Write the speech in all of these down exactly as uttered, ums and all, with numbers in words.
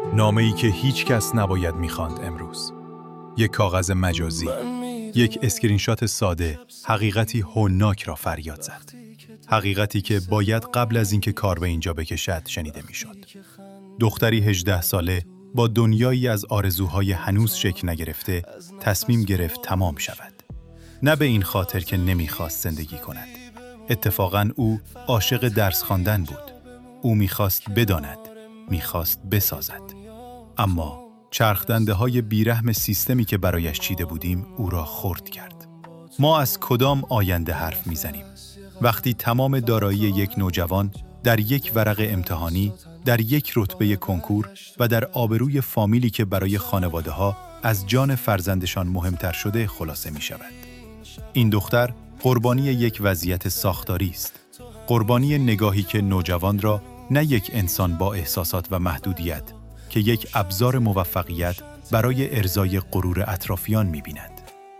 نامه‌ای که هیچ کس نباید می‌خواند امروز. یک کاغذ مجازی، یک اسکرین شات ساده، حقیقتی هولناک را فریاد زد. حقیقتی که باید قبل از اینکه کار به اینجا بکشد شنیده می‌شد. دختری هجده ساله با دنیایی از آرزوهای هنوز شکل نگرفته تصمیم گرفت تمام شود. نه به این خاطر که نمی‌خواست زندگی کند. اتفاقاً او عاشق درس خواندن بود. او می‌خواست بداند، می‌خواست بسازد. اما چرخدنده های بیرحم سیستمی که برایش چیده بودیم او را خرد کرد. ما از کدام آینده حرف میزنیم؟ وقتی تمام دارایی یک نوجوان در یک ورق امتحانی، در یک رتبه کنکور و در آبروی فامیلی که برای خانواده ها از جان فرزندشان مهمتر شده خلاصه می شود. این دختر قربانی یک وضعیت ساختاری است. قربانی نگاهی که نوجوان را نه یک انسان با احساسات و محدودیت که یک ابزار موفقیت برای ارضای غرور اطرافیان می‌بیند.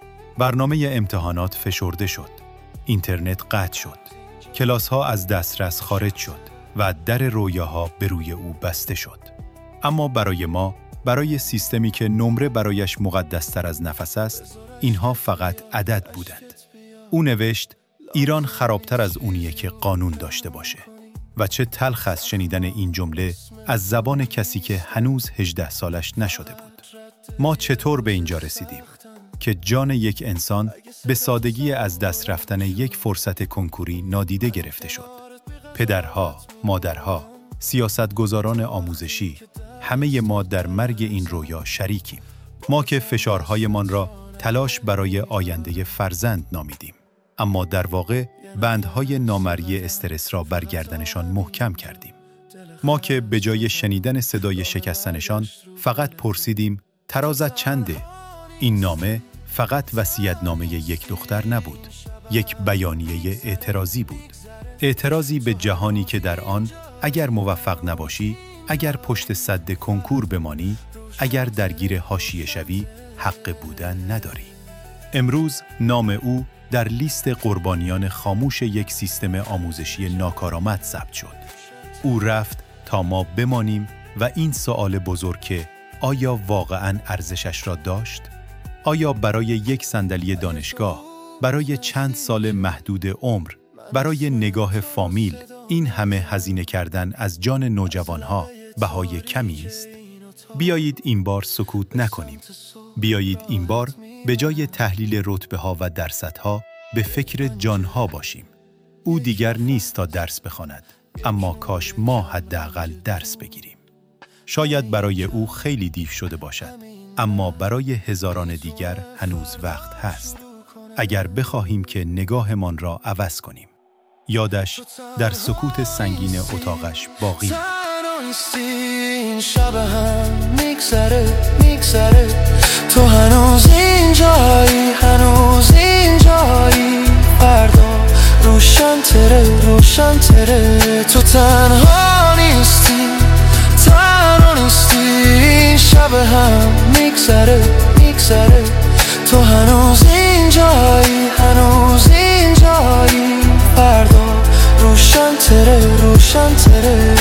برنامه امتحانات فشرده شد. اینترنت قطع شد. کلاس‌ها از دسترس خارج شد و در رویاها به روی او بسته شد. اما برای ما، برای سیستمی که نمره برایش مقدس‌تر از نفس است، اینها فقط عدد بودند. او نوشت: ایران خرابتر از اونیه که قانون داشته باشه. و چه تلخ است شنیدن این جمله از زبان کسی که هنوز هجده سالش نشده بود. ما چطور به اینجا رسیدیم که جان یک انسان به سادگی از دست رفتن یک فرصت کنکوری نادیده گرفته شد؟ پدرها، مادرها، سیاستگزاران آموزشی، همه ما در مرگ این رویا شریکیم. ما که فشارهایمان را تلاش برای آینده فرزند نامیدیم، اما در واقع بندهای نامرئی استرس را بر گردنشان محکم کردیم. ما که به جای شنیدن صدای شکستنشان فقط پرسیدیم ترازت چنده؟ این نامه فقط وصیت‌نامه یک دختر نبود، یک بیانیه اعتراضی بود. اعتراضی به جهانی که در آن اگر موفق نباشی، اگر پشت سد کنکور بمانی، اگر درگیر حاشیه شوی، حق بودن نداری. امروز نام او در لیست قربانیان خاموش یک سیستم آموزشی ناکارآمد ثبت شد. او رفت تا ما بمانیم و این سوال بزرگ که آیا واقعاً ارزشش را داشت؟ آیا برای یک صندلی دانشگاه، برای چند سال محدود عمر، برای نگاه فامیل، این همه هزینه کردن از جان نوجوانها بهای کمی است؟ بیایید این بار سکوت نکنیم. بیایید این بار به جای تحلیل رتبه‌ها و درصدها به فکر جانها باشیم. او دیگر نیست تا درس بخواند، اما کاش ما حداقل درس بگیریم. شاید برای او خیلی دیر شده باشد، اما برای هزاران دیگر هنوز وقت هست. اگر بخواهیم که نگاهمان را عوض کنیم. یادش در سکوت سنگین اتاقش باقی. این شب هم میگذره میگذره تو هنوز اینجایی هنوز اینجایی فردا روشن تره روشن تره تو تنها نیستی تنها نیستی این شب هم میگذره میگذره تو هنوز اینجایی هنوز اینجایی فردا روشن تره روشن تره